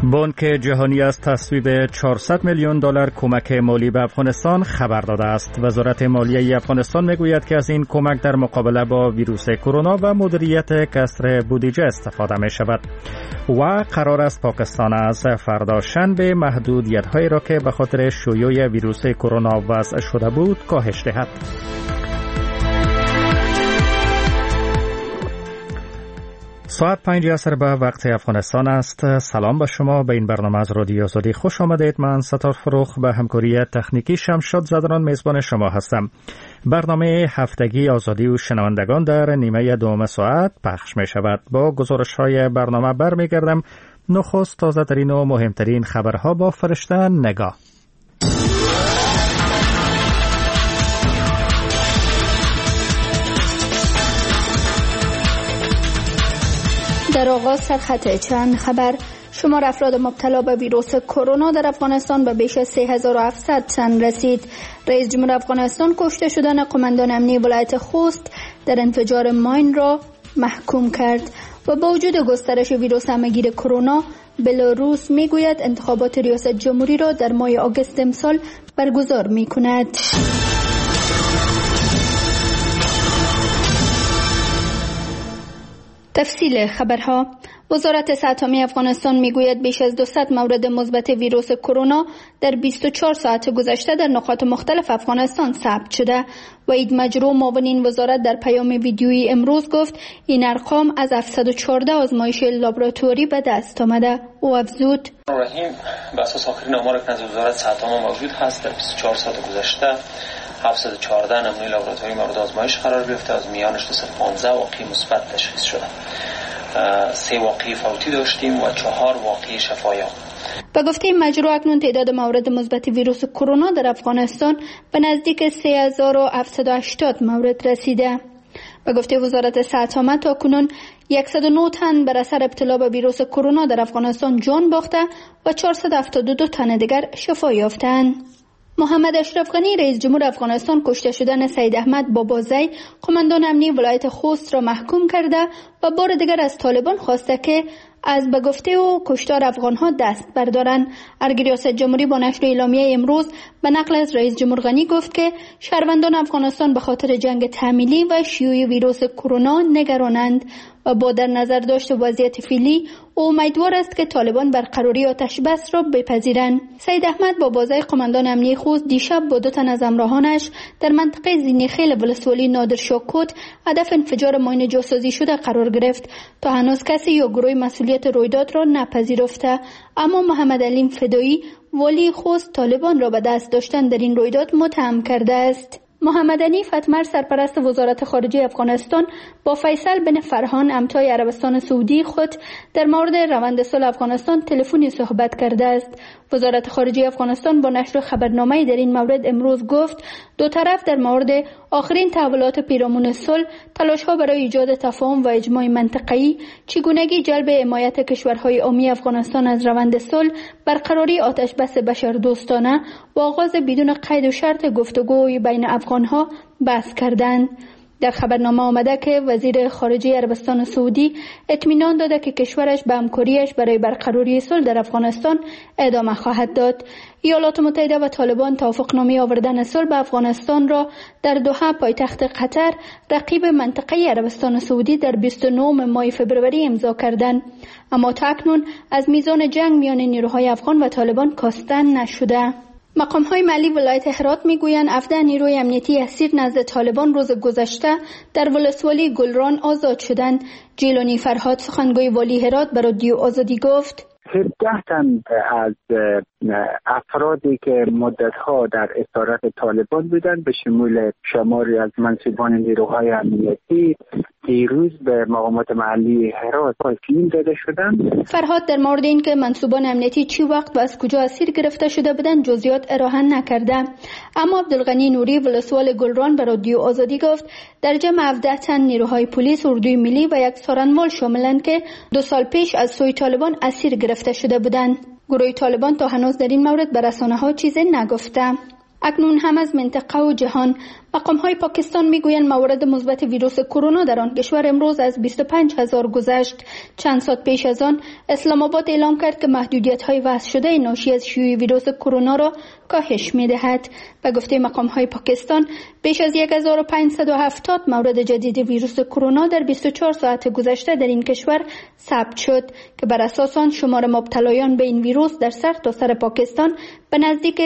بانک جهانی از تصویب 400 میلیون دلار کمک مالی به افغانستان خبر داده است. وزارت مالیه افغانستان میگوید که از این کمک در مقابله با ویروس کرونا و مدیریت کسر بودجه استفاده می شود و قرار است پاکستان از فردا شنبه محدودیت‌هایی را که به خاطر شیوع ویروس کرونا وضع شده بود کاهش دهد. ساعت 5 عصر به وقت افغانستان است. سلام به شما. به این برنامه از رادیو آزادی خوش آمدید. من ستار فروخ به همکاری تکنیکی شمشاد زدران میزبان شما هستم. برنامه هفتگی آزادی و شنوندگان در نیمه دوم ساعت پخش می شود. با گزارش های برنامه برمیگردم. نخست تازه ترین و مهمترین خبرها با فرشته نگاه. در آغاز سرخط چند خبر. شمار افراد مبتلا به ویروس کرونا در افغانستان به بیش از 3700 تن رسید. رئیس جمهور افغانستان کشته شدن قماندان امنی ولایت خوست در انفجار ماین را محکوم کرد و با وجود گسترش ویروس همه‌گیر کرونا، بلاروس میگوید انتخابات ریاست جمهوری را در ماه آگوست امسال برگزار میکند. تفصیل خبرها. وزارت صحت عامه افغانستان میگوید بیش از 200 مورد مثبت ویروس کرونا در 24 ساعت گذشته در نقاط مختلف افغانستان ثبت شده. وحید مجروح معاون این وزارت در پیام ویدیویی امروز گفت این ارقام از 714 آزمایش لابراتوری به دست آمده. او افزود: رحیم به اساس آخرین آمار که از وزارت صحت عامه موجود هست در 24 ساعت گذشته 714 نمونه لابراتوری مورد آزمایش قرار گرفته. از میانش 215 واقعی مثبت تشخیص شده. 3 واقعی فوتی داشتیم و 4 واقعی شفایاب. به گفته مجروح اکنون تعداد موارد مثبت ویروس کرونا در افغانستان به نزدیک 3780 مورد رسیده. به گفته وزارت صحت عامه تاکنون 109 تن بر اثر ابتلا به ویروس کرونا در افغانستان جان باخته و 472 تن دیگر شفا یافتند. محمد اشرف غنی رئیس جمهور افغانستان کشته شدن سید احمد بابازی قماندان امنی ولایت خوست را محکوم کرده و بار دیگر از طالبان خواسته که از به گفته او کشتار افغانها دست بردارند. ارگ ریاست جمهوری با نشر اعلامیه امروز به نقل از رئیس جمهور غنی گفت که شهروندان افغانستان به خاطر جنگ تحمیلی و شیوع ویروس کرونا نگرانند و با در نظر داشت وضعیت فعلی او امیدوار است که طالبان برقراری آتش بس را بپذیرند. سید احمد بابازی قماندان امنی خوست دیشب با 2 تن از همراهانش در منطقه زینیخیل ولسوالی نادرشاه کوت هدف انفجار ماین جاسازی شده قرار گرفت. تا هنوز کسی یا گروه مسئولیت رویداد را نپذیرفته، اما محمد علیم فدایی والی خوست طالبان را به دست داشتن در این رویداد متهم کرده است. محمد حنیف اتمر سرپرست وزارت خارجه افغانستان با فیصل بن فرحان امتای عربستان سعودی خود در مورد روند صلح افغانستان تلفنی صحبت کرده است. وزارت خارجه افغانستان با نشر خبرنامه‌ای در این مورد امروز گفت دو طرف در مورد آخرین تحولات پیرامون صلح، تلاش‌ها برای ایجاد تفاهم و اجماع منطقه‌ای، چگونگی جلب حمایت کشورهای عامی افغانستان از روند صلح، برقراری آتش‌بس بشردوستانه و آغاز بدون قید و شرط گفتگوی بین افغان‌ها بحث کردند. در خبرنامه آمده که وزیر خارجه عربستان سعودی اطمینان داده که کشورش به همکاریش برای برقراری صلح در افغانستان ادامه خواهد داد. ایالات متحده و طالبان توافقنامه آوردن صلح به افغانستان را در دوحه پایتخت قطر رقیب منطقه عربستان سعودی در 29 ماه فبروری امضا کردند، اما تا اکنون از میزان جنگ میان نیروهای افغان و طالبان کاستن نشده. مقام‌های محلی ولایت هرات میگویند 17 نیروی امنیتی اسیر نزد طالبان روز گذشته در ولسوالی گلران آزاد شدند. جیلانی فرهاد سخنگوی والی هرات به رادیو آزادی گفت 17 تن از افرادی که مدت‌ها در اسارت طالبان بودند به شمول شماری از منصبان نیروهای امنیتی دیروز به مقامات محلی هرات تسلیم داده شدند. فرهاد در مورد اینکه منصبان امنیتی چی وقت و از کجا اسیر گرفته شده بودند جزئیات ارائه نکرده، اما عبدالغنی نوری ولسوال گلران به رادیو آزادی گفت در جمع 17 تن نیروهای پلیس، اردوی ملی و یک سارنمال شاملند که 2 سال پیش از سوی طالبان اسیر گرفته شده بودند. گروه طالبان تا هنوز در این مورد به رسانه‌ها چیزی نگفته. اکنون هم از منطقه و جهان مقام‌های پاکستان میگویند موارد مثبت ویروس کرونا در آن کشور امروز از 25,000 گذشت. چند ساعت پیش از آن اسلام آباد اعلام کرد که محدودیت‌های وضع شده ناشی از شیوع ویروس کرونا را کاهش می‌دهد. به گفته مقام‌های پاکستان بیش از 1570 مورد جدید ویروس کرونا در 24 ساعت گذشته در این کشور ثبت شد که بر اساس آن شمار مبتلایان به این ویروس در سرتاسر پاکستان به نزدیک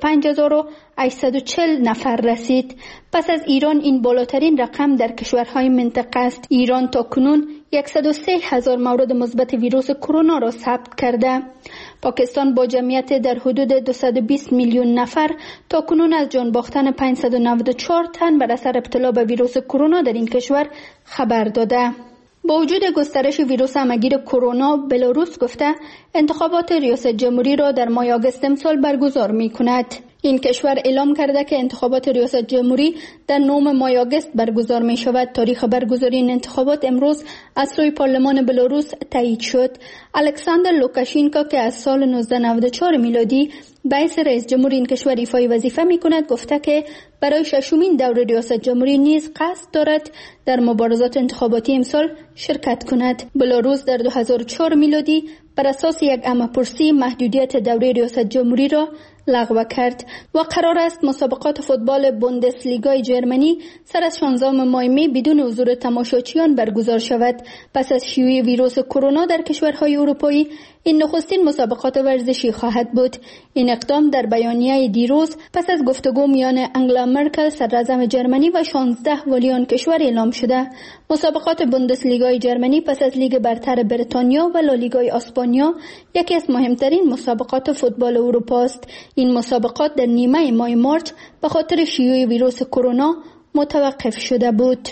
25,840 نفر رسید. پس از ایران این بالاترین رقم در کشورهای منطقه است. ایران تا کنون 103,000 مورد مثبت ویروس کرونا را ثبت کرده. پاکستان با جمعیت در حدود 220 میلیون نفر تا کنون از جان باختن 594 تن بر اثر ابتلا به ویروس کرونا در این کشور خبر داده. با وجود گسترش ویروس همگیر کرونا، بلاروس گفته انتخابات ریاست جمهوری را در ماه آگوست امسال برگزار می کند. این کشور اعلام کرده که انتخابات ریاست جمهوری در 9 ماه آگوست برگزار می شود. تاریخ برگزاری این انتخابات امروز از سوی پارلمان بلاروس تایید شد. الکساندر لوکاشینکو که از سال 1994 میلادی به حیث رئیس جمهور این کشور ایفای وظیفه می کند گفته که برای ششمین دور ریاست جمهوری نیز قصد دارد در مبارزات انتخاباتی امسال شرکت کند. بلاروس در 2004 میلادی بر اساس یک عمه‌پرسی محدودیت دوره ریاست جمهوری را لغو کرد و قرار است مسابقات فوتبال بوندسلیگای جرمنی سر از 16 ماه می بدون حضور تماشاچیان برگزار شود. پس از شیوع ویروس کرونا در کشورهای اروپایی این نخستین مسابقات ورزشی خواهد بود. این اقدام در بیانیه دیروز پس از گفتگو میان انگلا مرکل صدراعظم جرمنی و 16 والی آن کشور اعلام شده. مسابقات بوندسلیگای جرمنی پس از لیگ برتر بریتانیا و لالیگای اسپانیا یکی از مهمترین مسابقات فوتبال اروپا است. این مسابقات در نیمه ماه مارس به خاطر شیوع ویروس کرونا متوقف شده بود.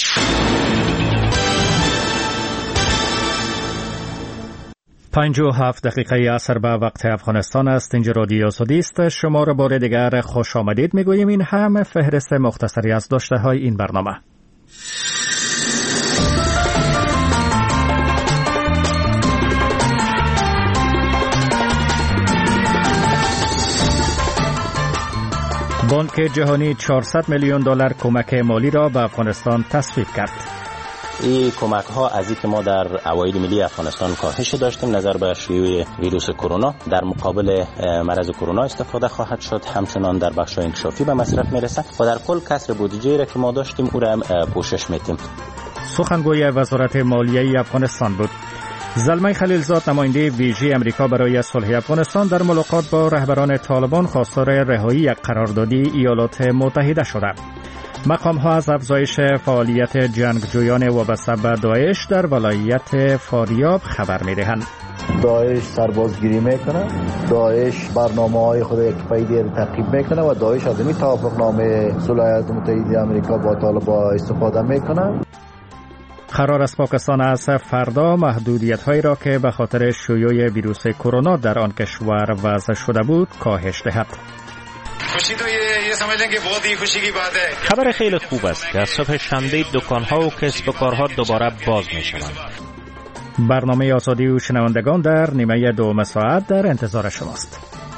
57 دقیقه عصر به وقت افغانستان است. اینجا رادیو آزادی است. شما را بار دیگر خوش آمدید میگوییم. این هم فهرست مختصری از داشته های این برنامه. بانک جهانی 400 میلیون دلار کمک مالی را به افغانستان تصویب کرد. این کمک ها از اینکه ما در عواید ملی افغانستان کاهش داشتیم نظر به شیوع ویروس کرونا، در مقابل مرض کرونا استفاده خواهد شد. همچنان در بخش انکشافی به مصرف میرسه و در کل کسر بودجه را که ما داشتیم او را پوشش میدیم. سخنگوی وزارت مالیه افغانستان بود. زلمه خلیلزاد نماینده ویژه امریکا برای صلح افغانستان در ملاقات با رهبران طالبان خواستار رهایی یک قراردادی ایالات متحده شده. مقام‌ها از افزایش فعالیت جنگجویان وابسته به داعش در ولایت فاریاب خبر می‌دهند. داعش سربازگیری میکنه، داعش برنامه‌های خود یک پای دیگر تعقیب میکنه و داعش از این توافقنامه صلح ایالات متحده آمریکا با طالبان استفاده میکنه. قرار است پاکستان از فردا محدودیت‌هایی را که به خاطر شیوع ویروس کرونا در آن کشور وضع شده بود کاهش دهد. خبر خیلی خوب است که از صبح شنبه دکان‌ها و کسب و کارها دوباره باز می‌شوند. برنامه آزادی و شنوندگان در نیمه دوم ساعت در انتظار شماست.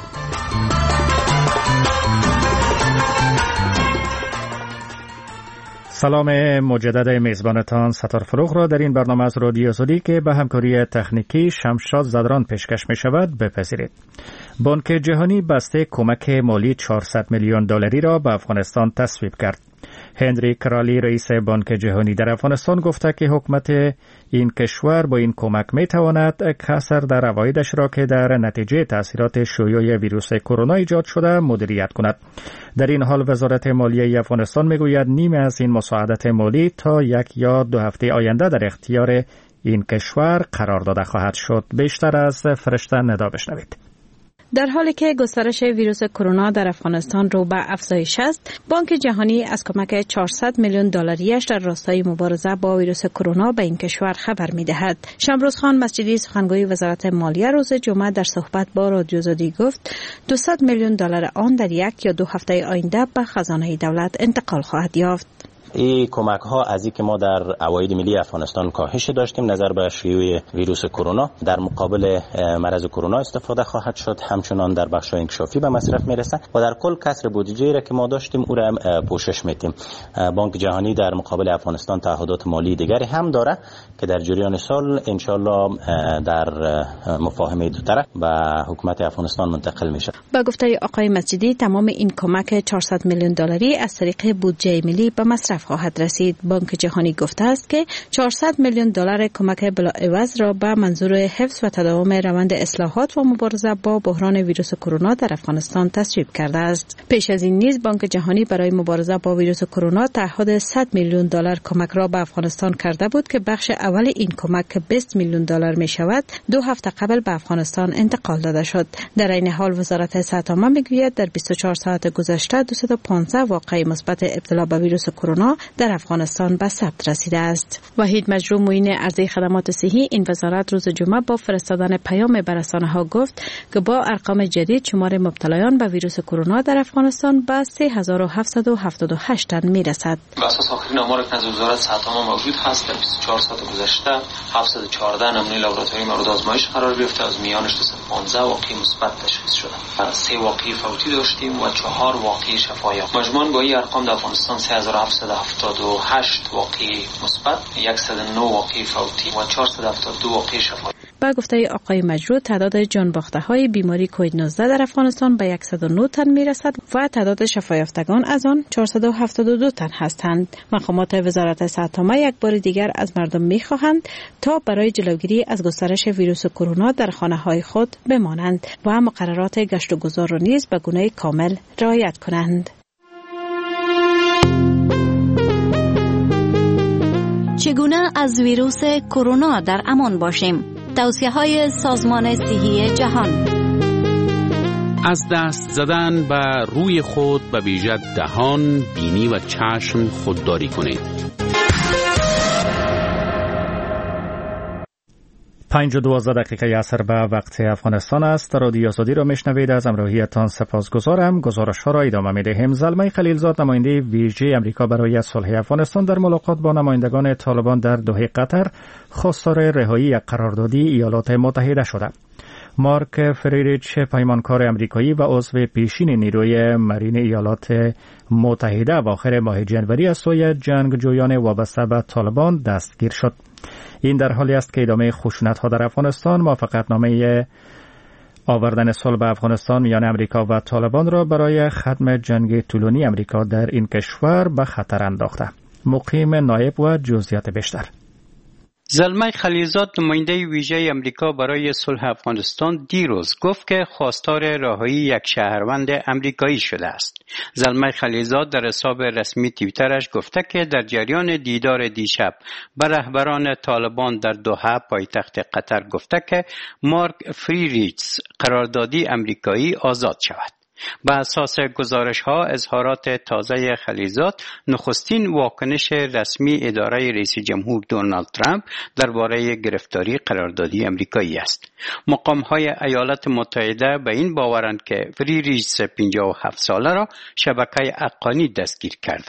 سلام مجدد میزبانتان ستار فروغ را در این برنامه از رادیو آزادی که به همکاری تکنیکی شمشاد زدران پیشکش می شود بپذیرید. بانک جهانی بسته کمک مالی 400 میلیون دلاری را به افغانستان تصویب کرد. هنری کرالی رئیس بانک جهانی در افغانستان گفته که حکومت این کشور با این کمک می تواند کسر در عوایدش را که در نتیجه تاثیرات شیوع ویروس کرونا ایجاد شده مدیریت کند. در این حال وزارت مالیه افغانستان می گوید نیمه از این مساعدت مالی تا 1 یا 2 هفته آینده در اختیار این کشور قرار داده خواهد شد. بیشتر از فرشته ندا بشنوید. در حالی که گسترش ویروس کرونا در افغانستان رو به افزایش است، بانک جهانی از کمک 400 میلیون دلاریش در راستای مبارزه با ویروس کرونا به این کشور خبر می‌دهد. شمروز خان مسجدی سخنگوی وزارت مالیه روز جمعه در صحبت با رادیو آزادی گفت 200 میلیون دلار آن در 1 یا 2 هفته آینده به خزانه دولت انتقال خواهد یافت. این کمک ها از اینکه ما در عواید ملی افغانستان کاهش داشتیم نظر به شیوع ویروس کرونا، در مقابل مرض کرونا استفاده خواهد شد، همچنان در بخش انکشافی به مصرف میرسه و در کل کسر بودجه را که ما داشتیم او را پوشش میدیم. بانک جهانی در مقابل افغانستان تعهدات مالی دیگری هم داره که در جریان سال ان شاء الله در مفاهمه دو طرف به حکومت افغانستان منتقل میشه. با گفته آقای مسجدی تمام این کمک 400 میلیون دلاری از طریق بودجه ملی به مصرف خواهد رسید. بانک جهانی گفته است که 400 میلیون دلار کمک بلاعوض را به منظور حفظ و تداوم روند اصلاحات و مبارزه با بحران ویروس کرونا در افغانستان تصویب کرده است. پیش از این نیز بانک جهانی برای مبارزه با ویروس کرونا تعهد 100 میلیون دلار کمک را به افغانستان کرده بود که بخش اول این کمک 20 میلیون دلار می شود 2 هفته قبل به افغانستان انتقال داده شد. در این حال وزارت صحت عامه میگوید در 24 ساعت گذشته 215 واقعه مثبت ابتلا به ویروس کرونا در افغانستان به ثبت رسیده است. وحید مجروح معین عرضه خدمات صحی این وزارت روز جمعه با فرستادن پیام به رسانه‌ها گفت که با ارقام جدید شمار مبتلایان به ویروس کرونا در افغانستان به 3778 تن میرسد. بر اساس آخرین آمار که از وزارت صحت عامه موجود هست در 24 ساعت گذشته 714 نمونه لابراتوری مورد آزمایش قرار گرفته، از میانش 215 واقعه مثبت تشخیص شده. 3 واقعه فوتی داشتیم و 4 واقعه شفایاب. مجموعاً با این ارقام در افغانستان 3778 واقعه مثبت، 109 واقعه فوتی و 472 واقعه شفایاب. با گفته آقای مجروح تعداد جانباخته‌های بیماری کووید 19 در افغانستان به 109 تن میرسد و تعداد شفایافتگان از آن 472 تن هستند. مقامات وزارت صحت عامه یک بار دیگر از مردم می‌خواهند تا برای جلوگیری از گسترش ویروس کرونا در خانه‌های خود بمانند و مقررات گشت و گذار را نیز به گونه کامل رعایت کنند. چگونه از ویروس کرونا در امان باشیم؟ توصیه‌های سازمان صحی جهان. از دست زدن به روی خود به ویژه دهان، بینی و چشم خودداری کنید. 5:12 عصر به وقت افغانستان است. رادیو آزادی را میشنوید. از همراهیتان سپاسگزارم. گزارش ها را ادامه میدهیم. زلمه خلیلزاد نماینده ویژه امریکا برای صلح افغانستان در ملاقات با نمایندگان طالبان در دوحه قطر خواستار رهایی یک قراردادی ایالات متحده شده. مارک فریریچ پیمانکار امریکایی و عضو پیشین نیروی مرین ایالات متحده اواخر ماه جنوری از سوی جنگجویان وابسته به طالبان دستگیر شد. این در حالی است که ادامه خشونت‌ها در افغانستان موافقتنامه آوردن صلح به افغانستان میان امریکا و طالبان را برای ختم جنگ طولانی امریکا در این کشور به خطر انداخته. مقیم نایب و جزئیات بیشتر. زلمه خلیلزاد نماینده ویژه امریکا برای صلح افغانستان دیروز گفت که خواستار رهایی یک شهروند امریکایی شده است. زلمه خلیلزاد در حساب رسمی توییترش گفته که در جریان دیدار دیشب با رهبران طالبان در دوحه پایتخت قطر گفته که مارک فریریچ قراردادی امریکایی آزاد شود. بر اساس گزارش‌ها اظهارات تازه خلیلزاد نخستین واکنش رسمی اداره رئیس جمهور دونالد ترامپ درباره گرفتاری قراردادی امریکایی است. مقام‌های ایالات متحده به این باورند که فریریچ 57 ساله را شبکه حقانی دستگیر کرده.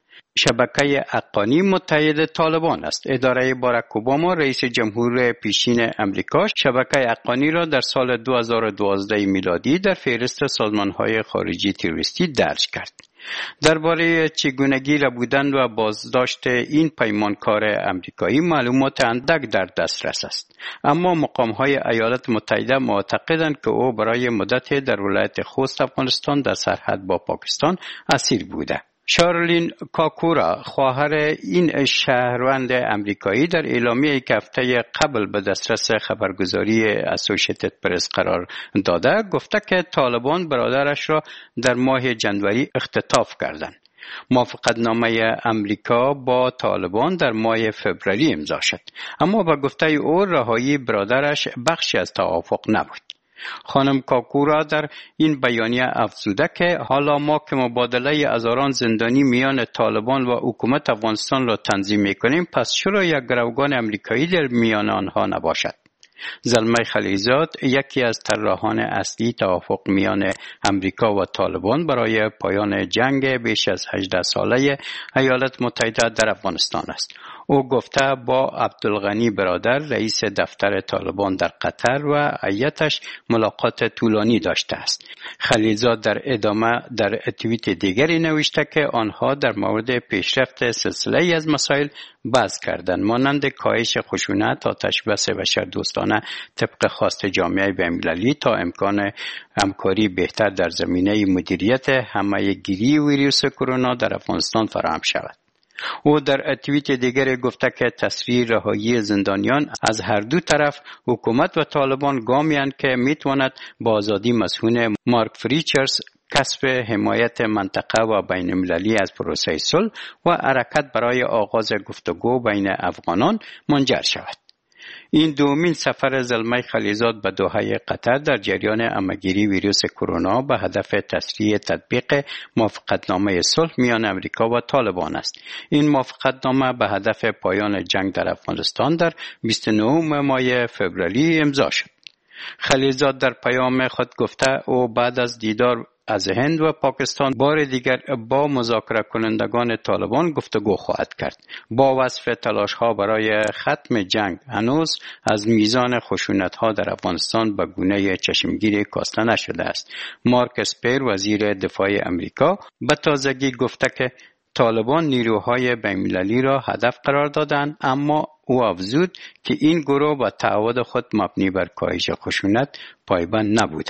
شبکه حقانی متحد طالبان است. اداره باراک اوباما رئیس جمهور پیشین امریکا شبکه حقانی را در سال 2012 میلادی در فهرست سازمان‌های خارجی تروریستی درج کرد. درباره چگونگی ربودن و بازداشت این پیمانکار امریکایی معلومات اندک در دسترس است، اما مقام‌های ایالات متحده معتقدند که او برای مدت در ولایت خوست افغانستان در سرحد با پاکستان اسیر بوده. شارلین کاکورا خواهر این شهروند امریکایی در اعلامیه‌ای که هفته قبل به دسترس خبرگزاری اسوسییتد پرس قرار داده گفته که طالبان برادرش را در ماه جنوری اختطاف کردند. موافقتنامه امریکا با طالبان در ماه فوریه امضا شد، اما به گفته او رهایی برادرش بخشی از توافق نبود. خانم کاکورا در این بیانیه افزوده که حالا ما که مبادله هزاران زندانی میان طالبان و حکومت افغانستان را تنظیم میکنیم، پس چرا یک گروگان امریکایی در میان آنها نباشد؟ زلمه خلیزاد یکی از طراحان اصلی توافق میان امریکا و طالبان برای پایان جنگ بیش از 18 ساله ایالات متحده در افغانستان است. او گفته با عبدالغنی برادر رئیس دفتر طالبان در قطر و هیئتش ملاقات طولانی داشته است. خلیلزاد در ادامه در توییت دیگری نوشته که آنها در مورد پیشرفت سلسله از مسائل بحث کردند، مانند کاهش خشونت، آتشبس بشردوستانه طبق خواست جامعه بین‌المللی تا امکان همکاری بهتر در زمینه مدیریت همه‌گیری ویروس کرونا در افغانستان فراهم شود. او در توییت دیگر گفته که تسریع رهایی زندانیان از هر دو طرف حکومت و طالبان گامی اند که میتواند با آزادی مسئول مارک فریچرز کسب حمایت منطقه و بین المللی از پروسه صلح و حرکت برای آغاز گفتگو بین افغانان منجر شود. این دومین سفر زلمه خلیزاد به دوحه قطر در جریان همه‌گیری ویروس کرونا به هدف تسریع تطبیق موافقتنامه صلح میان امریکا و طالبان است. این موافقتنامه به هدف پایان جنگ در افغانستان در 29 ماه فوریه امضا شد. خلیزاد در پیام خود گفته او بعد از دیدار از هند و پاکستان بار دیگر با مذاکره کنندگان طالبان گفتگو خواهد کرد. با وصف تلاش ها برای ختم جنگ هنوز از میزان خشونت ها در افغانستان به گونه چشمگیری کاسته نشده است. مارک اسپر وزیر دفاع امریکا به تازگی گفته که طالبان نیروهای بین‌المللی را هدف قرار دادند، اما او افزود که این گروه با تعهد خود مبنی بر کاهش خشونت پایبند نبوده.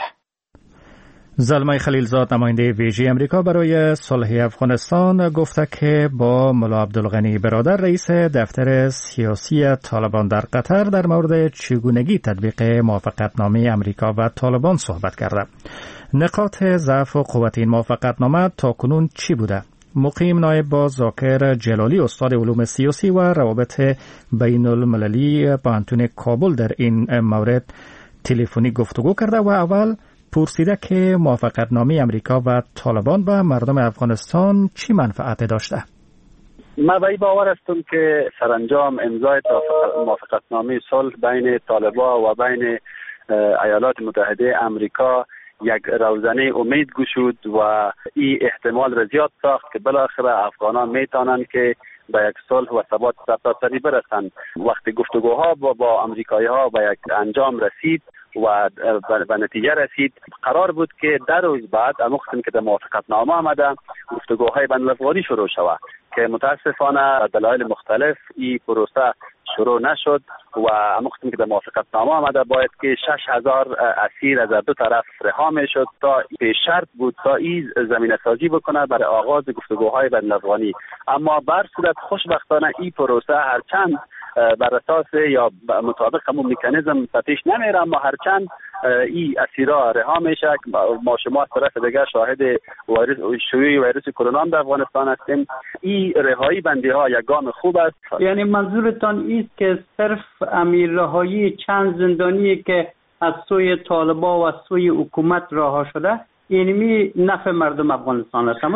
زلمه خلیلزاد نماینده ویژه امریکا برای صلح افغانستان گفته که با ملا عبدالغنی برادر رئیس دفتر سیاسی طالبان در قطر در مورد چگونگی تطبیق موافقتنامه امریکا و طالبان صحبت کرده. نقاط ضعف و قوت این موافقتنامه تاکنون چی بوده؟ مقیم نایب با ذاکر جلالی استاد علوم سیاسی و روابط بین المللی پوهنتون کابل در این مورد تلفنی گفتگو کرده و اول پرسیده که موافقتنامه امریکا و طالبان به مردم افغانستان چی منفعت داشته؟ من به این باور هستم که سرانجام امضای موافقتنامه صلح بین طالبان و بین ایالات متحده امریکا یک روزنه امید گشود و این احتمال را زیاد ساخت که بالاخره افغانان میتونن که به یک صلح و ثبات سرتاسری برسند. وقتی گفتگوها با امریکایی ها به یک انجام رسید و به نتیجه رسید، قرار بود که در روز بعد وقتی که در موافقتنامه آمده گفتگوهای بین الافغانی شروع شود که متاسفانه دلایل مختلف این پروسه شروع نشد و وقتی که در موافقتنامه آمده باید که 6000 اسیر از دو طرف رها میشد تا پیش شرط بود تا این زمینه سازی بکنه برای آغاز گفتگوهای بین الافغانی. اما بر صورت خوشبختانه این پروسه هرچند بر اساس یا مطابق همون مکانیزم پیش نمیره، اما هرچند این اسیرا رها میشه. ما شما طرف دیگه شاهد شیوع ویروس کرونا در افغانستان هستیم. این رهایی بندی ها یک گام خوب است. یعنی منظورتان است که صرف امیر رهایی چند زندانی که از سوی طالبان و از سوی حکومت رها شده یعنی نفع مردم افغانستان است؟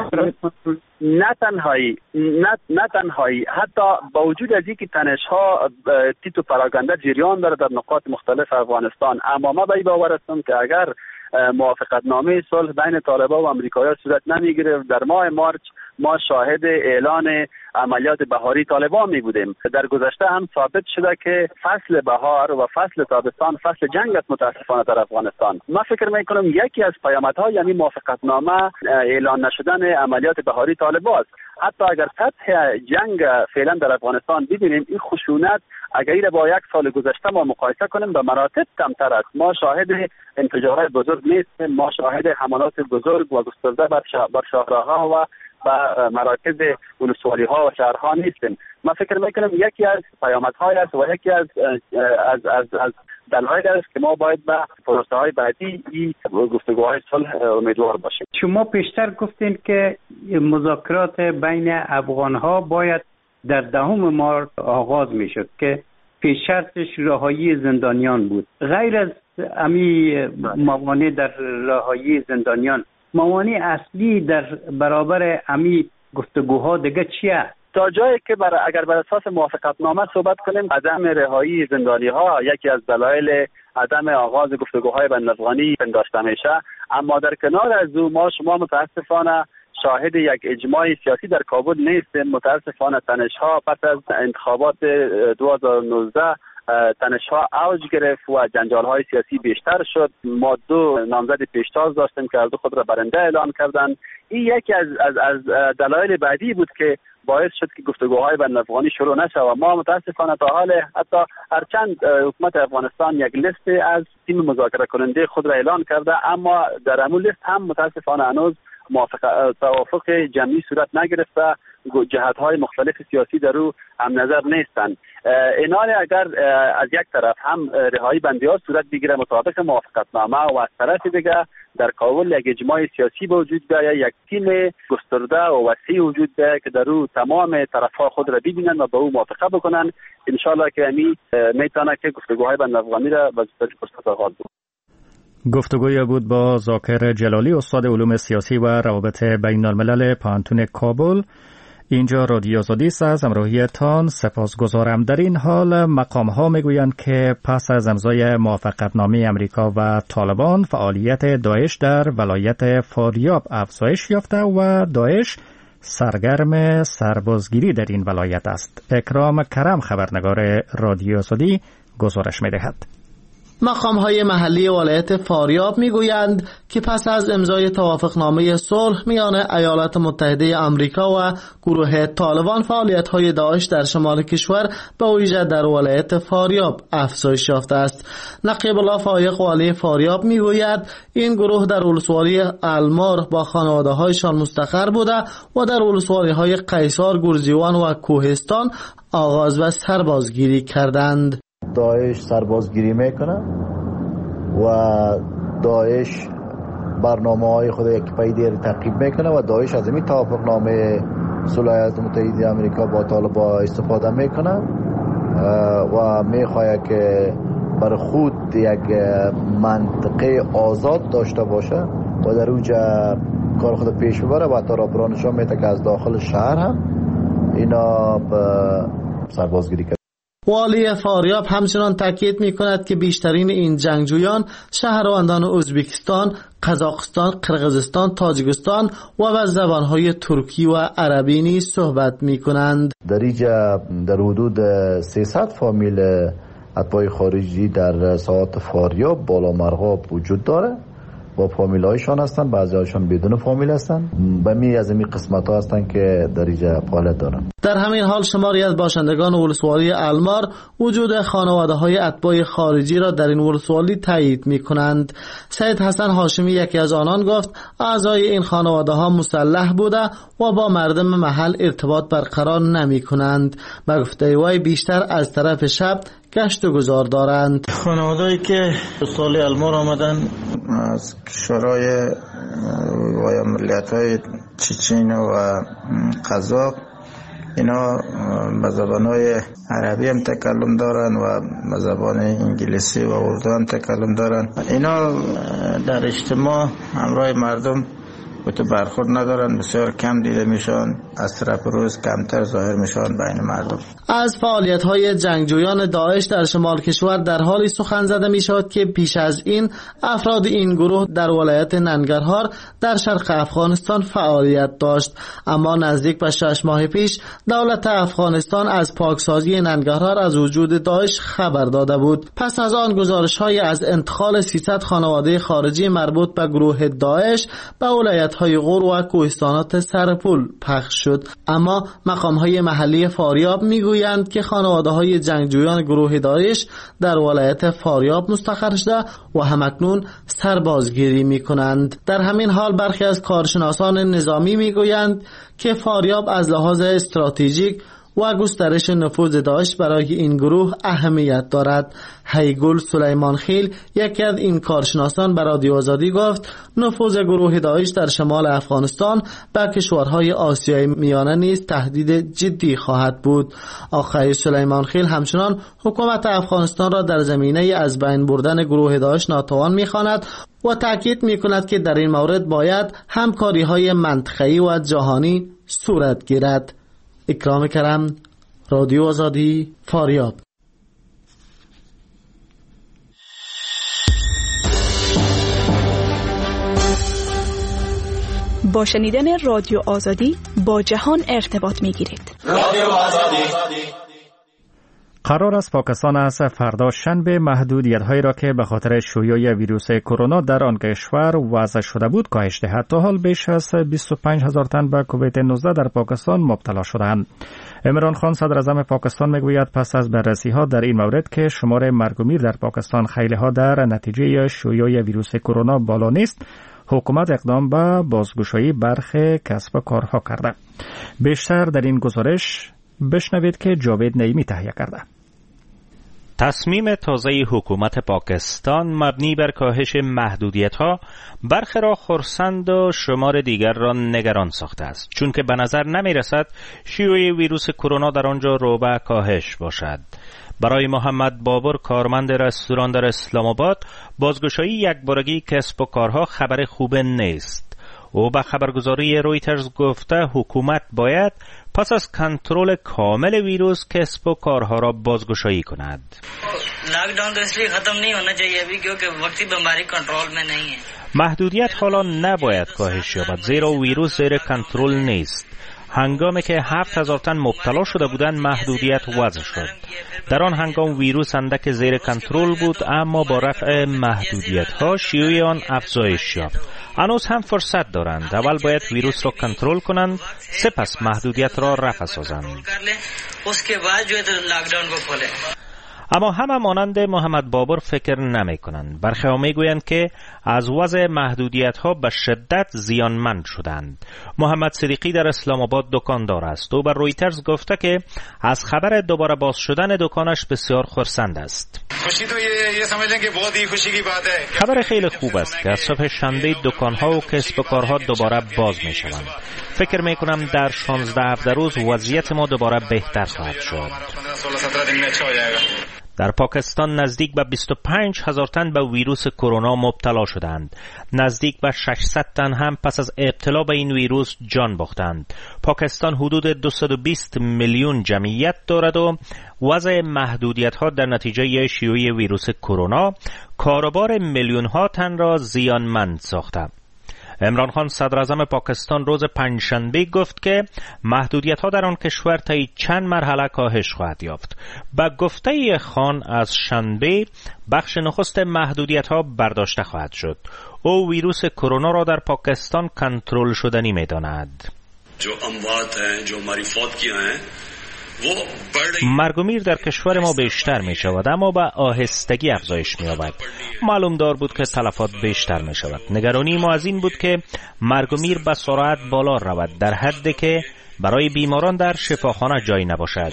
نه تنهایی حتی با وجود از اینکه تنش‌ها تیتو پراگنده جریان داره در نقاط مختلف افغانستان، اما ما به این باور هستم که اگر موافقتنامه صلح بین طالبان و امریکایی‌ها صورت نمیگیره، در ماه مارچ ما شاهد اعلان عملیات بهاری طالبان می بودیم. در گذشته هم ثابت شده که فصل بهار و فصل تابستان فصل جنگ است متاسفانه در افغانستان. ما فکر می کنم یکی از پیامدها یعنی موافقتنامه اعلان نشدن عملیات بهاری طالبان است. حتی اگر سطح جنگ فعلا در افغانستان ببینیم، این خشونت اگر با یک سال گذشته ما مقایسه کنیم به مراتب کمتر است. ما شاهد انفجارات بزرگ نیستیم، ما شاهد حملات بزرگ و گسترده بر شهرها و و مراکز ولسوالی ها و شهرها نیستیم. من فکر میکنم یکی از پیامدهای است و یکی از دلایل است که ما باید به پروسه های بعدی این گفتگوهای صلح امیدوار باشیم. شما پیشتر گفتین که مذاکرات بین افغان ها باید در 10 مارس آغاز میشد که پیش شرطش رهایی زندانیان بود. غیر از امی موانع در رهایی زندانیان، موانع اصلی در برابر امی گفتگوها دیگه چیه؟ تا جایی که اگر بر اساس موافقتنامه صحبت کنیم، عدم رهایی زندانی ها یکی از دلایل عدم آغاز گفتگوهای بین الافغانی پنداشته میشه. اما در کنار از او شما متاسفانه شاهد یک اجماع سیاسی در کابل نیستیم. متاسفانه تنش‌ها پس از انتخابات 2019 تنش‌ها اوج گرفت و جنجال‌های سیاسی بیشتر شد. ما 2 نامزد پیشتاز داشتیم که هر دو خود را برنده اعلام کردند. این یکی از دلایل بعدی بود که باعث شد که گفتگوهای بین الافغانی شروع نشه و ما متاسفانه تا حال حتی هرچند حکومت افغانستان یک لیست از تیم مذاکره کننده خود را اعلان کرده، اما در همون لیست هم متاسفانه هنوز توافق جمعی صورت نگرفته. جهت‌های مختلف سیاسی در او هم نظر نیستند. اینال اگر از یک طرف هم رهایی بندی‌ها صورت بگیره مطابق موافقتنامه و از طرف دیگه در کابل یک اجماع سیاسی به وجود بیاید، یک تیم گسترده و وسیع وجود بیاید که در او تمام طرف‌ها خود را ببینند و به او موافقه بکنند، ان شاءالله که میتونه که گفتگوهای بین الافغانی را به زودترین فرصت آغاز کنه. گفتگوی بود با ذاکر جلالی، استاد علوم سیاسی و روابط بین الملل پانتون کابل. اینجا رادیو آزادی است. از همراهیتان سپاسگزارم. در این حال مقام ها میگویند که پس از امضای موافقتنامه امریکا و طالبان فعالیت داعش در ولایت فاریاب افزایش یافته و داعش سرگرم سربازگیری در این ولایت است. اکرام کرم خبرنگار رادیو آزادی گزارش می‌دهد. مقام‌های محلی ولایت فاریاب میگویند که پس از امضای توافقنامه صلح میان ایالات متحده آمریکا و گروه طالبان فعالیت‌های داعش در شمال کشور به ویژه در ولایت فاریاب افزایش یافته است. نقیب الله فایق والی فاریاب میگوید این گروه در ولسوالی المار با خانواده‌هایشان مستقر بوده و در ولسوالی‌های قیصار، گرزیوان و کوهستان آغاز و سربازگیری کردند. داعش سربازگیری میکنه و داعش برنامه‌های خود یک پای دیگر تعقیب میکنه و داعش از این توافقنامه صلح ایالات متحده آمریکا با طالبان استفاده میکنه و میخواد که بر خود یک منطقه آزاد داشته باشه و در اونجا کار خود پیش ببره و تا راپورانشان میده که از داخل شهر هم اینا سربازگیری کرد. والی فاریاب همچنان تاکید می‌کند که بیشترین این جنگجویان شهروندان ازبکستان، قزاقستان، قرقیزستان، تاجیکستان و به زبان‌های ترکی و عربی نیز صحبت می‌کنند. در اینجا در حدود 300 فامیل اتباع خارجی در ساحات فاریاب بالا مرغاب وجود داره با فامیل هایشان هستن، بعضی هایشان بدون فامیل هستن. به می از این قسمت ها هستن که در اینجا فعالیت دارن. در همین حال شماری از باشندگان ولسوالی المار وجود خانواده های اتباع خارجی را در این ولسوالی تایید می کنند. سید حسن هاشمی یکی از آنان گفت اعضای این خانواده ها مسلح بوده و با مردم محل ارتباط برقرار نمی کنند. به گفته وی بیشتر از طرف شب گشت و گذار دارند. خانواده‌ای که ولسوالی المار آمدن از کشورهای و ملیت‌های چچن و قزاق، اینا به زبان‌های عربی هم تکلم دارن و به زبان انگلیسی و اردو هم تکلم دارن. اینا در اجتماع همراه مردم تو برخورد ندارن، بسیار کم دیده میشن، از طرف روز کمتر ظاهر میشن بین مردم. از فعالیت‌های جنگجویان داعش در شمال کشور در حالی سخن زده میشد که پیش از این افراد این گروه در ولایت ننگرهار در شرق افغانستان فعالیت داشت، اما نزدیک به 6 ماه پیش دولت افغانستان از پاکسازی ننگرهار از وجود داعش خبر داده بود. پس از آن گزارش‌های از انتقال 300 خانواده خارجی مربوط به گروه داعش به ولایت‌های غور و کوهستانات سرپول پخش شد، اما مقام‌های محلی فاریاب میگویند که خانواده‌های جنگجویان گروه داعش در ولایت فاریاب مستقر شده و همکنون سربازگیری می‌کنند. در همین حال برخی از کارشناسان نظامی میگویند که فاریاب از لحاظ استراتژیک و گسترش نفوذ داعش برای این گروه اهمیت دارد. هیگل سلیمان خیل یکی از این کارشناسان به رادیو آزادی گفت نفوذ گروه داعش در شمال افغانستان به کشورهای آسیای میانه نیز تهدید جدی خواهد بود. آقای سلیمان خیل همچنان حکومت افغانستان را در زمینه از بین بردن گروه داعش ناتوان می‌خواند و تاکید می‌کند که در این مورد باید همکاری‌های منطقه‌ای و جهانی صورت گیرد. اکرام کرم، رادیو آزادی، فاریاب. با شنیدن رادیو آزادی با جهان ارتباط می‌گیرید. رادیو آزادی. قرار است پاکستان از فردا شنبه محدودیت‌هایی را که به خاطر شیوع ویروس کرونا در آن کشور وضع شده بود کاهش دهد. تا حال بیش از 25,000 تن به کووید 19 در پاکستان مبتلا شدند. عمران خان صدر اعظم پاکستان میگوید پس از بررسی‌ها در این مورد که شمار مرگ و میر در پاکستان خیلی ها در نتیجه شیوع ویروس کرونا بالا نیست، حکومت اقدام به بازگشایی برخی کسب و کارها کرده. بیشتر در این گزارش بشنوید که جاوید نعیمی تهیه کرده. تصمیم تازه حکومت پاکستان مبنی بر کاهش محدودیت‌ها برخی را خرسند و شمار دیگر را نگران ساخته است، چون که به نظر نمی‌رسد شیوع ویروس کرونا در آنجا رو به کاهش باشد. برای محمد بابر، کارمند رستوران در اسلام آباد، بازگشایی یکبارگی کسب و کارها خبر خوب نیست. او به خبرگزاری رویترز گفته حکومت باید پس از کنترل کامل ویروس کسب و کارها را بازگشایی کند. لاکداؤن تو اس لیے ختم نہیں ہونا چاہیے ابھی کیونکہ وقتی بیماری کنترل میں نہیں ہے. محدودیت حالا نباید کاهش یابد زیرا ویروس زیر کنترل نیست. هنگامی که 7,000 تن مبتلا شده بودند محدودیت وضع شد. در آن هنگام ویروس اندک زیر کنترل بود، اما با رفع محدودیت ها شیوع آن افزایش یافت. هنوز هم فرصت دارند. اول باید ویروس را کنترل کنند، سپس محدودیت را رفع سازند. اما همه مانند محمد بابر فکر نمی کنند. برخی ها می گویند که از وضع محدودیت ها به شدت زیانمند شدند. محمد صدیقی در اسلام آباد دکاندار است. او بر رویترز گفته که از خبر دوباره باز شدن دکانش بسیار خرسند است. خبر خیلی خوب است که از صبح شنبه دکان ها و کسب و کارها دوباره باز می شوند. فکر می کنم در 16-17 روز وضعیت ما دوباره بهتر خواهد شد. در پاکستان نزدیک به 25,000 تن به ویروس کرونا مبتلا شدند. نزدیک به 600 تن هم پس از ابتلا به این ویروس جان باختند. پاکستان حدود 220 میلیون جمعیت دارد و وضع محدودیت ها در نتیجه شیوع ویروس کرونا کاروبار میلیون ها تن را زیانمند ساخته. عمران خان صدر اعظم پاکستان روز پنجشنبه گفت که محدودیت ها در آن کشور طی چند مرحله کاهش خواهد یافت. با گفته خان از شنبه بخش نخست محدودیت ها برداشته خواهد شد. او ویروس کرونا را در پاکستان کنترل شدنی می داند. جو اموات ہیں جو ہماری فوت کیا ہیں مرگ و میر در کشور ما بیشتر می شود، اما با آهستگی افزایش می یابد. معلوم دار بود که تلفات بیشتر می شود. نگرانی ما از این بود که مرگ و میر به سرعت بالا رود، در حدی که برای بیماران در شفاخانه جایی نباشد.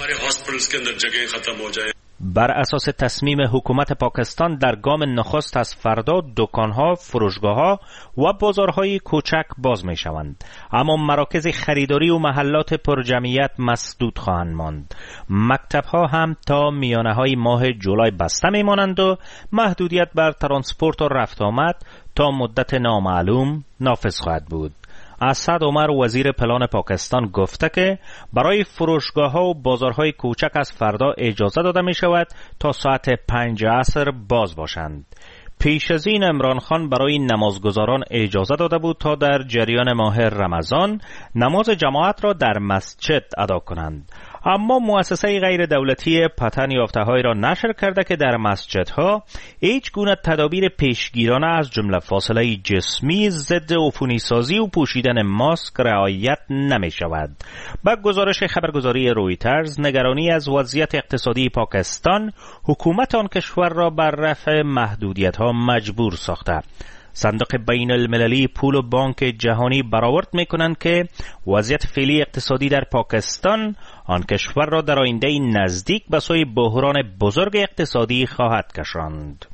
بر اساس تصمیم حکومت پاکستان در گام نخست از فردا دکانها، فروشگاهها و بازارهای کوچک باز می شوند، اما مراکز خریداری و محلات پرجمعیت مسدود خواهند ماند. مکتبها هم تا میانه های ماه جولای بسته می مانند و محدودیت بر ترانسپورت و رفت آمد تا مدت نامعلوم نافذ خواهد بود. اسد عمر وزیر پلان پاکستان گفته که برای فروشگاه‌ها و بازارهای کوچک از فردا اجازه داده می شود تا ساعت 5 عصر باز باشند. پیش از این عمران خان برای نمازگزاران اجازه داده بود تا در جریان ماه رمضان نماز جماعت را در مسجد ادا کنند، اما مؤسسه غیر دولتی پتن یافته‌هایی را نشر کرده که در مسجدها هیچ گونه تدابیر پیشگیرانه از جمله فاصله جسمی، ضد عفونی سازی و پوشیدن ماسک رعایت نمی شود. با گزارش خبرگزاری رویترز، نگرانی از وضعیت اقتصادی پاکستان حکومت آن کشور را بر رفع محدودیت‌ها مجبور ساخته. صندوق بین المللی پول و بانک جهانی برآورد می‌کنند که وضعیت فعلی اقتصادی در پاکستان آن کشور را در آینده نزدیک به سوی بحران بزرگ اقتصادی خواهد کشاند.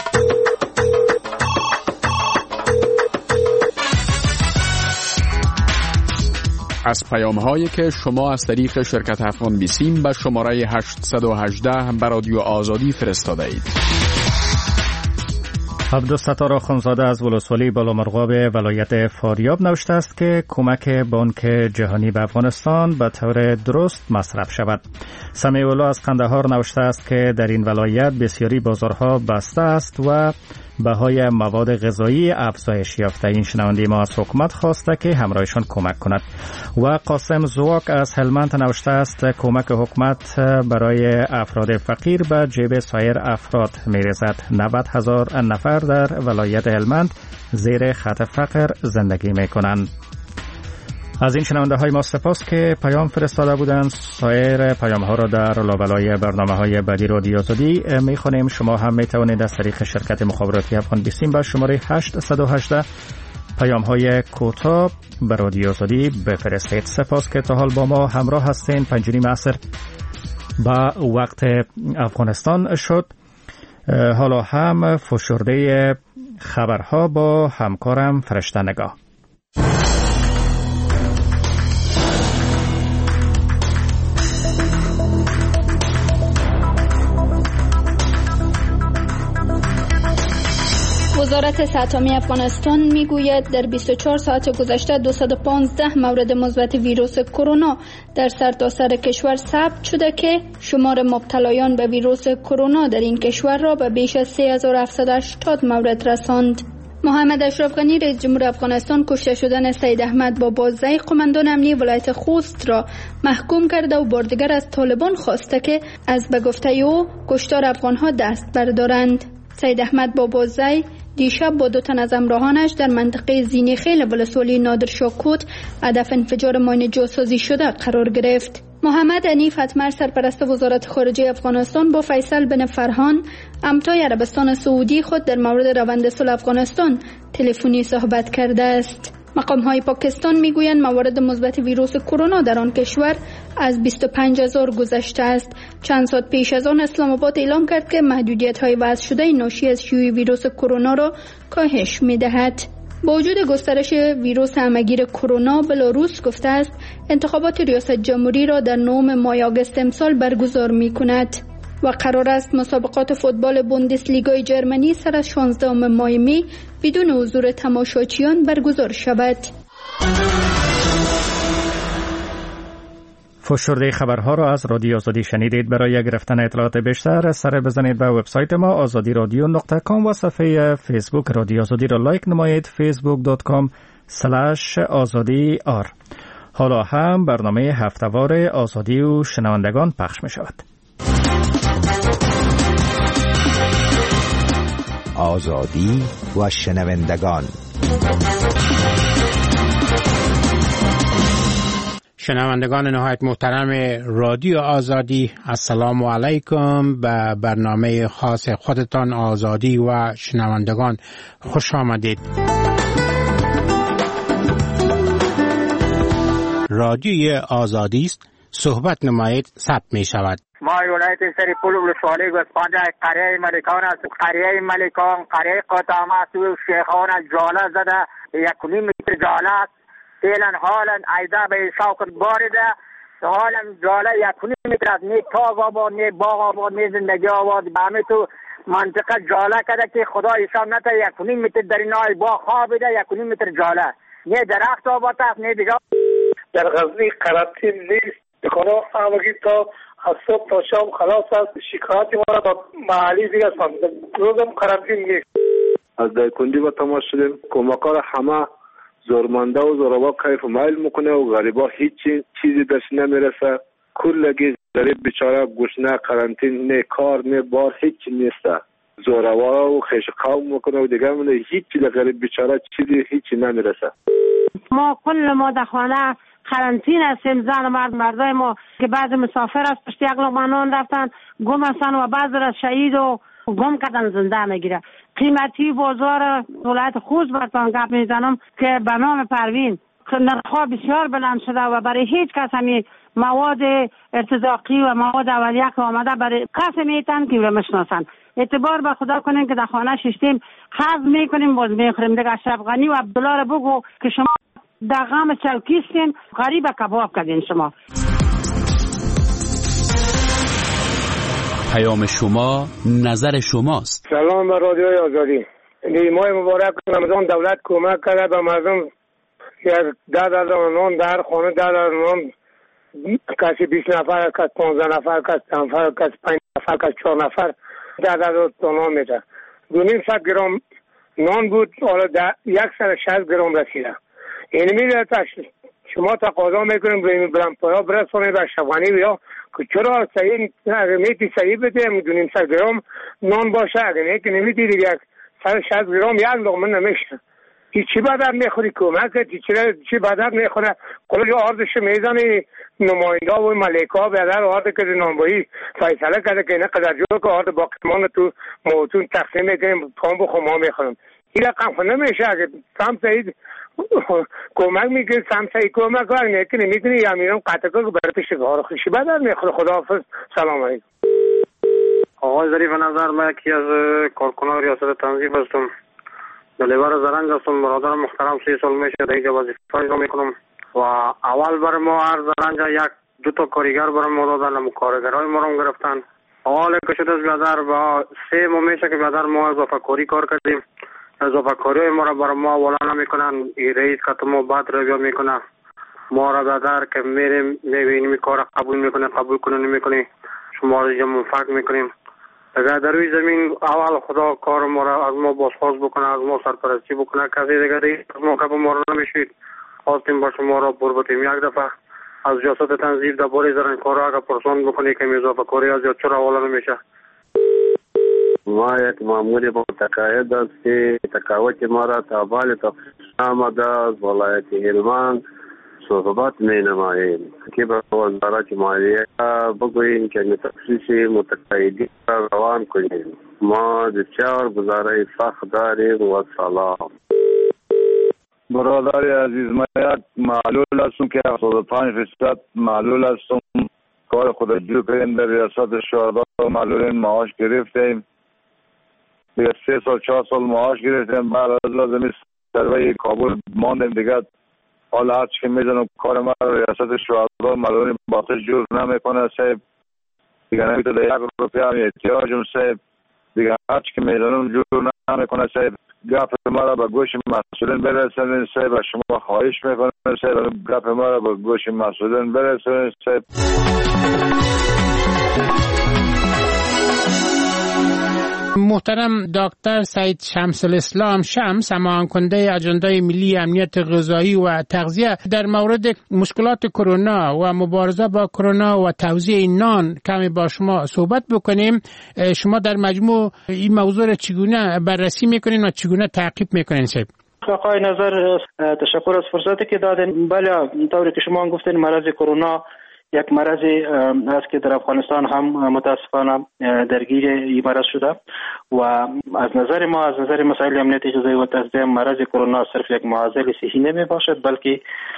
از پیام‌هایی که شما از طریق شرکت افغان بیسیم به شماره 818 به رادیو آزادی فرستاده اید. عبدالستار آخونزاده از ولسوالی بالامرغاب ولایت فاریاب نوشته است که کمک بانک جهانی به افغانستان به طور درست مصرف شود. سمیع الله از قندهار نوشته است که در این ولایت بسیاری بازارها بسته است و بهای مواد غذایی افزایش یافته. این شنونده ما از حکومت خواسته که همراهشان کمک کند. و قاسم زواک از هلمند نوشته است کمک حکومت برای افراد فقیر به جیب سایر افراد میرسد. 90,000 نفر در ولایت هلمند زیر خط فقر زندگی میکنند. از این شنونده های ما سپاس که پیام فرستاده بودند. سایر پیام ها را در لابلای برنامه های بعدی رادیو آزادی می خوانیم. شما هم می توانید از طریق شرکت مخابراتی افغان بیسیم به شماره 818 پیام های کوتاه به رادیو آزادی بفرستید. سپاس که تا حال با ما همراه هستین. 5:30 عصر با وقت افغانستان شد. حالا هم فشرده خبرها با همکارم فرشته نگاه. وزارت صحت عامه افغانستان میگوید در 24 ساعت گذشته 215 مورد مثبت ویروس کرونا در سرتاسر کشور ثبت شده که شمار مبتلایان به ویروس کرونا در این کشور را به بیش از 3780 مورد رساند. محمد اشرف غنی رئیس جمهور افغانستان کشته شدن سید احمد بابازی قماندان امنی ولایت خوست را محکوم کرده و بار دیگر از طالبان خواسته که از به گفته او کشتار افغانها دست بردارند. سید احمد بابازی دیشب با 2 تن از همراهانش در منطقه زینی خیل ولسوالی نادر شاکوت هدف انفجار ماین جاسازی شده قرار گرفت. محمد انیف اتمر سرپرست وزارت خارجه افغانستان با فیصل بن فرهان امتای عربستان سعودی خود در مورد روند صلح افغانستان تلفنی صحبت کرده است. مقام‌های پاکستان میگویند موارد مثبت ویروس کرونا در آن کشور از 25,000 گذشته است. چند ساعت پیش از آن اسلام آباد اعلام کرد که محدودیت‌های وضع شده ناشی از شیوع ویروس کرونا را کاهش می‌دهد. با وجود گسترش ویروس همه‌گیر کرونا، بلاروس گفته است انتخابات ریاست جمهوری را در 9 ماه آگوست امسال برگزار می‌کند و قرار است مسابقات فوتبال بوندسلیگای جرمنی سر از 16 ماه می بدون حضور تماشاچیان برگزار شود. فشرده خبرها را از رادیو آزادی شنیدید. برای گرفتن اطلاعات بیشتر سر بزنید به وبسایت ما azadiradyo.com و صفحه فیسبوک رادیو آزادی را لایک نمایید. facebook.com/azadiar. حالا هم برنامه هفته‌وار آزادی و شنوندگان پخش می شود. آزادی و شنوندگان. شنوندگان نهایت محترم رادیو آزادی، السلام علیکم. به برنامه خاص خودتان آزادی و شنوندگان خوش آمدید. رادیوی آزادی است، صحبت نمایید ثبت می شود. ما ولایت سریپول ولسوالی گسپانجه قریه ملکان است. قریه ملکان قریه قطامه تو شیخان جاله زده 1.5 متر جاله است. فعلا حالا ایده به شوق بارده حالا جاله 1.5 متر از نی تاگ آباد نی باغ آباد نی زندگی آباد به همه تو منطقه جاله کرده که خدا حساب نته 1.5 متر در این های باغ خوابیده 1.5 متر جاله نی درخت آباد است نی دیگه. در غزنی قرنطین نیست. دکانا همگی تا از صبح تا شام خلاص است. شکایتی ما را با محلی دیگه است. روزم قرنطین نیست. از دایکندی با تماس شدیم. کمکار همه زورمنده و زورابا کیف و میل میکنه و غریبا هیچ چیزی درش نمیرسه. کلگی غریب بیچاره گشنه قرنطین نه کار نه بار هیچ نیسته. زورابا و خیش قوم میکنه و دیگه منه هیچ چیز غریب بیچاره چیزی هیچی نمیرسه. ما کل ما در خانه قرنطین هستیم. زن و مردای ما که بعض مسافر از پشت یک لقمه نان رفتن گم هستن و بعض را شهید و گم کردن زنده میگیره. قیمتی بازار ولایت خوست براتون گپ میزنم که به نام پروین نرخ‌ها بسیار بلند شده و برای هیچ کس همین مواد ارتزاقی و مواد اولیه که آمده برای کس میتن که رو مشناسن. اعتبار به خدا کنین که در خانه ششتیم خرج میکنیم باز میخوریم. دیگه اشرف غنی و عبدالله رو بگو که شما در غم چلکیستین غریب کباب کردین. شما پیام شما نظر شماست. سلام به رادیوی آزادی. ماه مبارک رمضان دولت کمک کرده به مردم. یک 10,000 نان در خانه، 10,000 نان، کسی 20 نفر، کسی 15 نفر، کسی 10 نفر، کسی 5 نفر، کسی 4 نفر 10,000 نان میده. 200 گرم نان بود، حالا 160 گرم رسیده. این میده شما تقاضا میکنیم به بلندپایا برسونه به شبانی یا که چرا صحیح اگر میتی صحیح بده 200 گرم نان باشه، اگر نیتی نمیدید 160 گرم یک لقمه نمیشه. چی بدر میخوری کمک چی بدر میخوره کل آردش میزنی نماینده و ملیکا بدر آرد که نانبایی فیصله کرده که اینه قدر جو که آرد باقیمان تو موتون تقسیم میکنیم پام بخو ما میخورم. این رقم خود نمیشه. اگر سم سعید کمک میکنی سم سعید کمک کار نیکنی میکنی یا میرم قطعه که برای پیش کار خوشی بدر میخوره. خداحافظ. سلام علیکم. آقای ظریف نظر، من یکی از کارکنان ریاست تنظیم هستم. دلیور زرنج هستم. برادر محترم 3 سال میشه در اینجا وظیفه اجرا میکنم و اول برای ما هر زرنج 1-2 تا کارگر برای ما دادن، کارگرای ما رو گرفتن. حالا که شده از بیادر با 3 ماه میشه که بیادر ما اضافه کاری کار کردیم. اضافه کاری ما را برای ما والا نمیکنن. رئیس که ما بعد رویا میکنه ما را بیادر که میریم میبینیم کار قبول میکنه، قبول کنه نمیکنه شما را جمع فکر میکنیم. اگر در روی زمین اول خدا کار ما را از ما بازخواست بکنه، از ما سرپرستی بکنه، کسی دیگه از ما که ما را نمیشید خواستیم با شما را بربطیم. یک دفعه از ریاست تنظیم در باری زرنگکارا اگر پرسان بکنی که اضافه کاری از یاد چرا حوالا نمیشه. ما یک ماموری با تقاعد است که تقاعد ما را تابال تخصیص آمده از ولایت هلمند صحبت می نماییم که به وزارت مالیه بگوییم که تخصیص متقاعدین را روان کنیم. ما بسیار گزاره فخر داریم و سلام. برادر عزیز، من یک معلول هستم که 75% معلول هستم. کار خود جو کردیم در ریاست شهدا معلولین معاش گرفتیم. 3 سال 4 سال معاش گرفتیم. بعد از لازمی سروی کابل ماندیم دیگه. حالا هرچی که میزنم کار ما ریاست شهدا معلولین باقی جور نمیکنه صاحب. دیگه نمیتونه 1 روپیه هم احتیاجم صاحب. دیگه هرچی که میزنم جور نمیکنه صاحب. گپ ما را به گوش مسئولین برسونید صاحب. و شما خواهش میکنم صاحب گپ ما را به گوش مسئولین برسونید صاحب. محترم دکتر سعید شمس الاسلام شمس، همان کننده اجنده ملی امنیت غذایی و تغذیه، در مورد مشکلات کرونا و مبارزه با کرونا و توزیع نان کمی با شما صحبت بکنیم. شما در مجموع این موضوع را چگونه بررسی میکنین و چگونه تعقیب میکنین صاحب؟ آقای نظر، تشکر از فرصتی که دادین. بله، طوری که شما گفتین مرض کرونا یک مرضی است که در افغانستان هم متاسفانه درگیر این مرض شده و از نظر ما، از نظر مسائل امنیت غذایی و تغذیه، مرض کرونا صرف یک معضل صحی نمی باشد، بلکه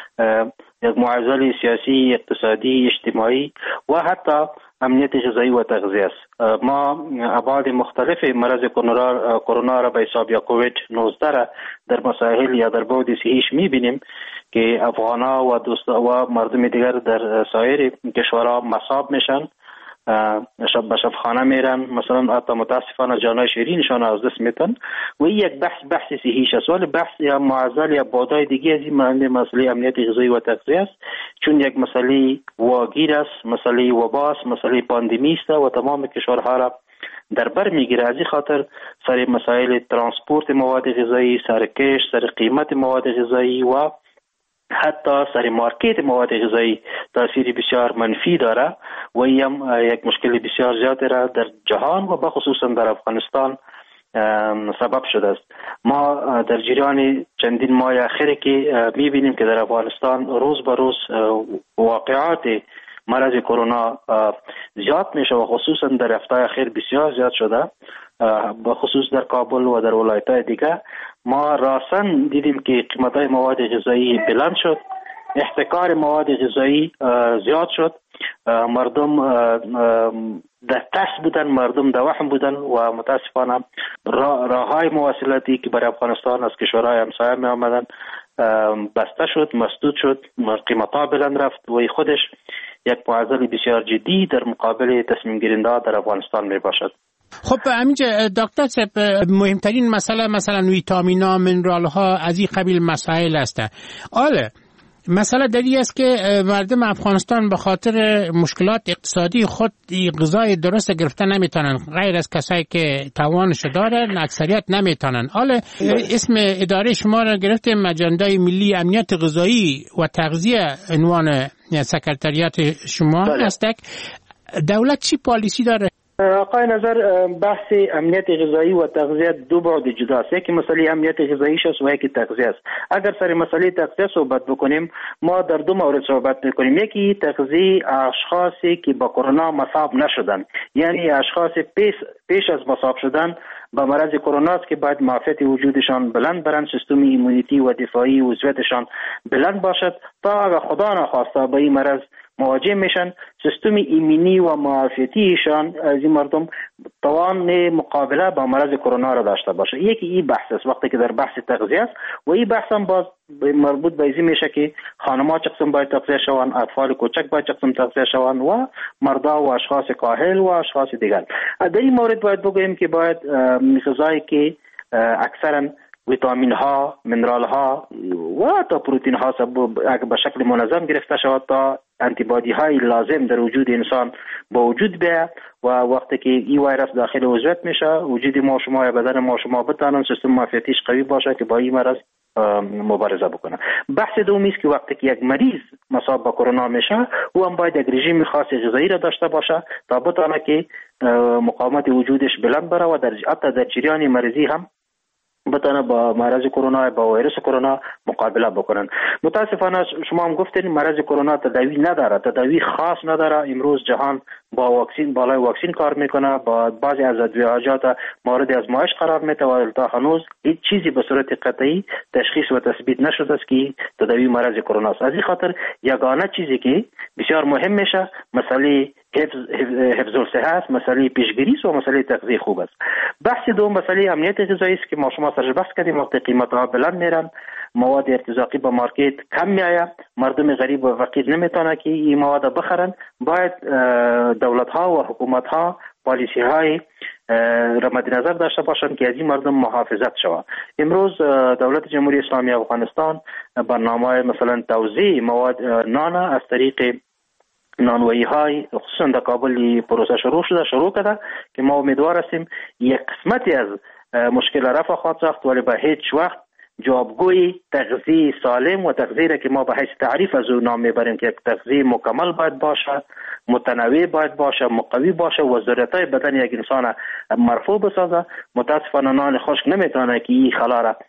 یک معضل سیاسی، اقتصادی، اجتماعی و حتی امنیت غذایی و تغذیه است. ما ابعاد مختلف مرض کرونا را به حساب یا کووید 19 در مسائل یا در بعد صحیش می‌بینیم که افغان‌ها و و مردم دیگر در سایر کشورها مصاب میشن، شب به شب خانه میرن، مثلا حتی متاسفانه جانای شیرینشان از دست میتن و این یک بحث صحیح است. ولی بحث یا معضل یا بادای دیگه از این مسئله امنیت غذایی و تغذیه است، چون یک مسئله واگیر است، مسئله وبا است، مسئله پاندمی است و تمام کشورها را در بر میگیره. از این خاطر سر مسائل ترانسپورت مواد غذایی، سر کش، سر قیمت مواد غذایی و حتی سر مارکت مواد غذایی تاثیر بسیار منفی داره و این یک مشکل بسیار زیاد را در جهان و بخصوصا در افغانستان سبب شده است. ما در جریان چندین ماه اخیر که میبینیم که در افغانستان روز به روز واقعات مرض کرونا زیاد میشه و خصوصا در هفته اخیر بسیار زیاد شده، بخصوص در کابل و در ولایت‌های دیگه. ما راسن دیدیم که قیمت‌های مواد غذایی بلند شد، احتکار مواد غذایی زیاد شد، مردم در ترس بودن، مردم در وهم بودن و متاسفانه راه‌های مواصلاتی که برای افغانستان از کشورهای همسایه می آمدن بسته شد، مسدود شد، قیمت‌ها بلند رفت و خودش یک معضل بسیار جدی در مقابل تصمیم گیرنده در افغانستان می باشد. خب همینجا دکتر صاحب مهمترین مسئله مثلا ویتامین ها، منرال ها از این قبیل مسائل هستند. آله مسئله دری است که مردم افغانستان به خاطر مشکلات اقتصادی خود غذای درست گرفته نمیتونن، غیر از کسایی که توانش دارن اکثریت نمیتونن. حالا اسم اداره شما را گرفتیم اجنده ملی امنیت غذایی و تغذیه عنوان سکرتریات شما هست. دولت چی پالیسی داره؟ آقای نظر، بحث امنیت غذایی و تغذیه دو بعد جداست. یکی مسئله امنیت غذایی است و یکی تغذیه است. اگر سر مسئله تغذیه صحبت بکنیم، ما در دو مورد صحبت میکنیم. یکی تغذیه اشخاصی که با کرونا مصاب نشدن، یعنی اشخاص پیش از مصاب شدن با مرض کرونا است که باید معافیت وجودشان بلند برن، سیستم ایمونیتی و دفاعی عضویتشان بلند باشد تا اگر خدا نخواسته با این مرض مواجه میشن، سیستم ایمنی و معافیتیشان از این مردم توان مقابله با مرض کرونا را داشته باشه. یکی این بحث است وقتی که در بحث تغذیه است و این بحث هم باز مربوط به این میشه که خانم‌ها چه قسم باید تغذیه شوند، اطفال کوچک باید چه قسم تغذیه شوند و مردا و اشخاص کاهل و اشخاص دیگر. در این مورد باید بگوییم که باید غذایی که اکثرا ویتامین ها، منرال ها و تا پروتئین ها به شکل منظم گرفته شود تا آنتی بادی های لازم در وجود انسان با وجود بیاید و وقتی که این ویروس داخل عضویت میشه، وجود ما شما یا بدن ما شما بتانن سیستم معافیتیش قوی باشه که با این مرض مبارزه بکنه. بحث دومی است که وقتی که یک مریض مصاب با کرونا میشه، او هم باید یک رژیم خاص غذایی را داشته باشه تا بتونه که مقاومت وجودش بلند بره و حتی در جریان مریضی هم بتونه با مرض کرونا، با ویروس کرونا مقابله بکنن. متاسفانه شما هم گفتین مرض کرونا تداوی نداره، تداوی خاص نداره. امروز جهان با واکسین، بالای واکسین کار میکنه، با بعضی از ادویه‌جات مورد آزمایش قرار میده و تا هنوز هیچ چیزی به صورت قطعی تشخیص و تثبیت نشده است که تداوی مرض کرونا است. از این خاطر یگانه چیزی که بسیار مهم میشه مسئله حفظ الصحه است، مسئله پیشگیری و مسئله تغذیه خوب است. بحث دوم مسئله امنیت غذایی است که ما شما سرش بحث کردیم. وقتی قیمت‌ها بلند میرن، مواد ارتزاقی به مارکت کم میآید، مردم غریب و فقیر نمیتونه که این مواد بخرن. باید دولت‌ها و حکومت‌ها پالیسی‌های را مد نظر داشته باشند که از این مردم محافظت شود. امروز دولت جمهوری اسلامی افغانستان برنامه مثلا توزیع مواد نان از طریق نانوایی های خصوصا در کابل پروسه شروع کرده که ما امیدوار هستیم یک قسمتی از مشکل رفع خواهد ساخت، ولی به هیچ وقت جوابگوی تغذیه سالم و تغذیه را که ما به حیث تعریف از او نام میبریم که تغذیه مکمل باید باشه، متنوع باید باشه، مقوی باشه و ضرورتهای بدن یک انسان مرفوع بسازه. متاسفانه نان خشک نمیتونه که این خلا را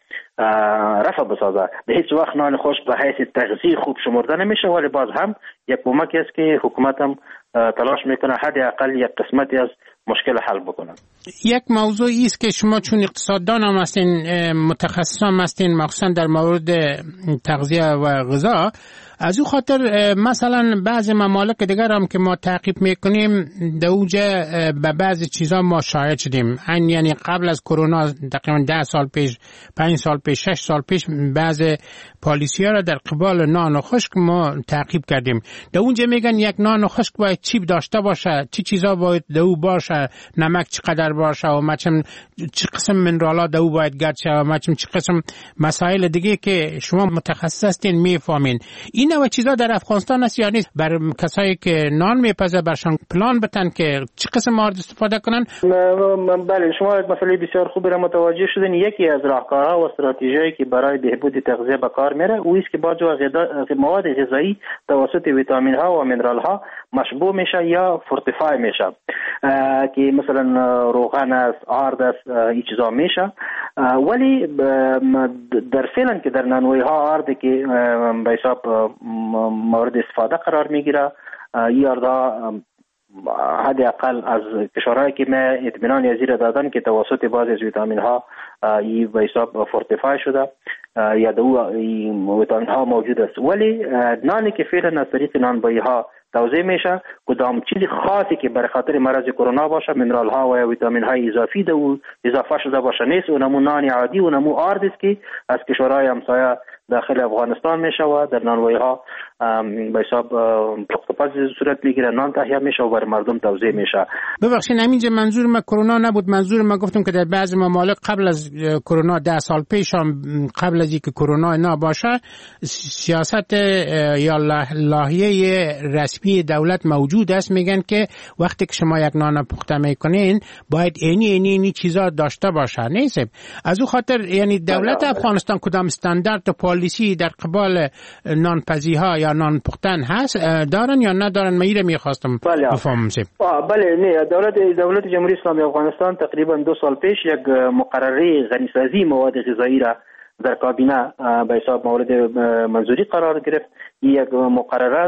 رفع بسازه. به هیچ وقت نان خشک به حیث تغذیه خوب شمرده نمیشه، ولی باز هم یک کمکی است که حکومت هم تلاش میکنه حداقل یک قسمتی از مشکل حل بکنه. یک موضوعی است که شما چون اقتصاددان هم هستین، متخصص هم هستین مخصوصا در مورد تغذیه و غذا، از او خاطر مثلا بعضی ممالک دیگر هم که ما تعقیب میکنیم در اوجه به بعضی چیزا ما شاهد شدیم. یعنی قبل از کرونا تقریبا 10 سال پیش، 5 سال پیش، 6 سال پیش بعضی پالیسی ها را در قبال نان خشک ما تعقیب کردیم. در اونجا میگن یک نان خشک باید چی داشته باشه، چی چیزا باید در او باشه، نمک چقدر باشه و مثلا چه قسم منرالا در او باید گرد شه و مثلا چه قسم مسائل دیگه که شما متخصص هستین میفهمین. این نوع چیزا در افغانستان هست یا نیست؟ بر کسایی که نان میپزه برشان پلان بتن که چه قسم مواد استفاده کنن؟ بله، شما یک مسئله بسیار خوبی را متوجه شدین. یکی از راهکارها و استراتژی‌هایی که برای بهبود تغذیه به کار میره او است که بعضی مواد غذایی توسط ویتامین ها و منرال ها مشبوع میشه یا فورتیفای میشه، که مثلا روغن است، آرد است، این چیزا میشه. ولی در فعلا که در نانوایی ها آرد که به حساب مورد استفاده قرار میگیره، این آردها حداقل از کشورهایی که ما اطمینان یزیر دادن که توسط بعضی از ویتامین ها این به حساب فورتیفای شده یا دو ویتامین ها موجود است. ولی نانی که فعلا از طریق نانوایی ها توزیع میشه، کدام چیز خاصی که برای خاطر مرض کرونا باشه، منرال ها و ویتامین های اضافی اضافه شده باشه نیست. اونمو نان عادی، اونمو آرد است که از کشورهای همسایه داخل افغانستان میشه و در نانوایی ها به حساب پختپز صورت میگیره، نان تهیه میشه و بر مردم توزیع میشه. ببخشید همینجا منظور ما کرونا نبود، منظور ما گفتم که در بعضی ممالک قبل از کرونا 10 سال پیش هم قبل از اینکه کرونا نباشه سیاست یا لایحه رسمی دولت موجود است، میگن که وقتی که شما یک نان پخته میکنین باید اینی چیزا داشته باشه. نیست از او خاطر یعنی دولت افغانستان کدام استاندارد و پالیسی در قبال نانپزی ها یا نان پختن هست دارن یا ندارن؟ من میخواستم بفهمم. بله نه، دولت جمهوری اسلامی افغانستان تقریبا 2 سال پیش یک مقرره غنیسازی مواد غذایی را در کابینه به حساب مورد منظوری قرار گرفت. یک مقرره